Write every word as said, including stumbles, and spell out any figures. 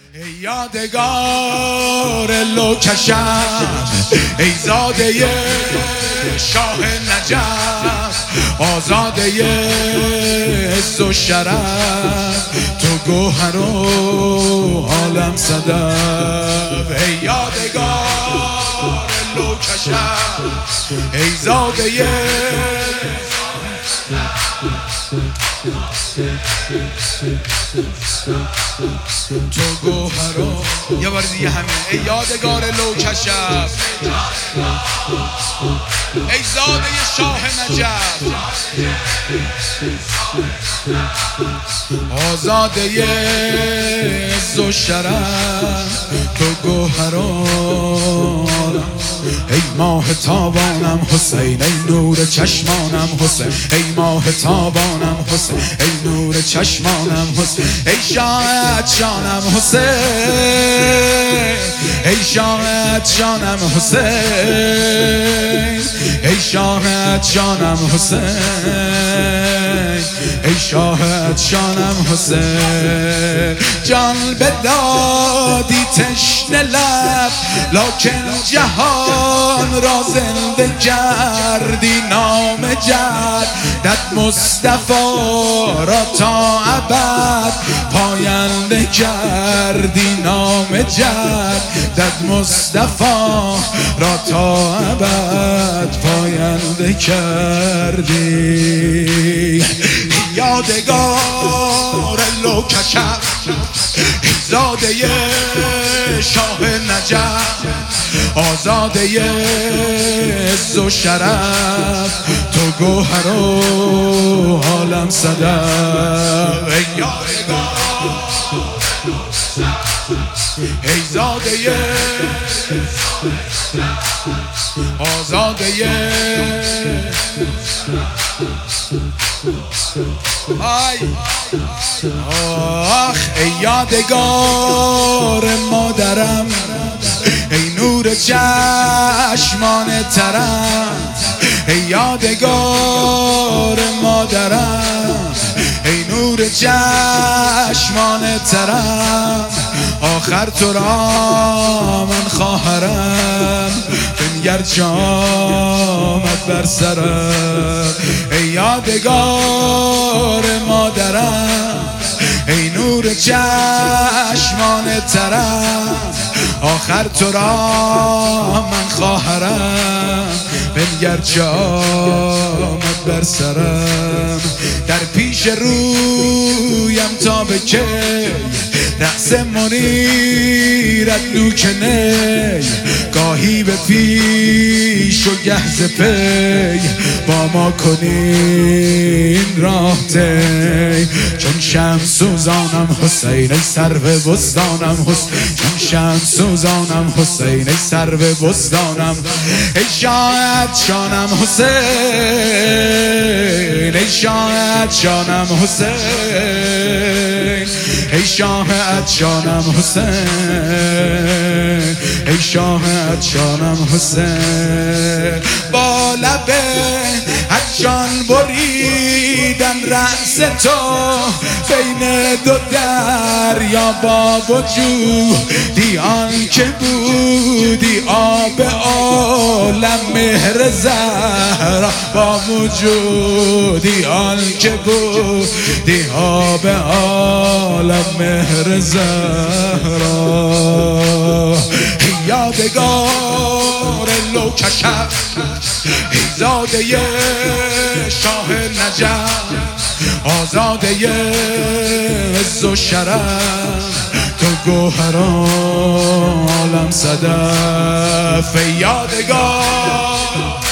ای یادگار لوکشم، ای زاده شاه نجف، آزاده عز و شرف، تو گوهر و عالم صدف. ای یادگار لوکشم، ای زاده تو گوهر و یه بار دیگه همه. ای یادگار لوکشم، ای زاده شاه نجف، آزاده عز و شرف، تو گوهر و ای ماه تابانم حسین، ای نور چشمانم حسین، ای ماه تابانم حسین، ای نور چشمانم حسین، ای شاهد جانم حسین، ای شاهد جانم حسین، ای شاهد جانم حسین، ای شاهد جانم حسین. جان بدادی تشنه لب، لکن جهان را زنده کردی نام جدت مصطفی را تا ابد پاینده کردی نام جدت مصطفی را تا ابد پاینده کردی. یادگار لوکشم، زاده شاه نجف، آزاده عز و شرف، تو گوهر و عالم صدف. ای یادگار، ای زاده آزاده آی آخ. ای یادگار مادرم، ای نور چشمان ترم، ای یادگار مادرم، ای نور چشمان ترم، آخر تو را من خواهرم، بنگر جامت بر سرم. ای یادگار مادرم، ای نور چشمان ترم، آخر تو را من خواهرم، بنگر جامت بر سرم. در پیش رویم تا به کی رأس منیرت نوکنه، گاهی به پیش و گهز پی با ما کنین راه تی. چون شمس سوزانم حسین، ای سرو بستانم حسین، چون شمس سوزانم حسین، ای سرو بستانم، ای شاهد جانم حسین، ای شاهد جانم حسین، ای شاهد جانم حسین، ای شاهد جانم حسین. با لبه جان بریدم رأس تو بین دو دریا، با وجودی آن که بودی آب عالم مهر زهرا، با وجودی آن که بودی آب عالم مهر زهرا. یادگار لوکشم، ای زاده شاه نجف، آزاده عز و شرف، تو گوهر و عالم صدف. ای یادگار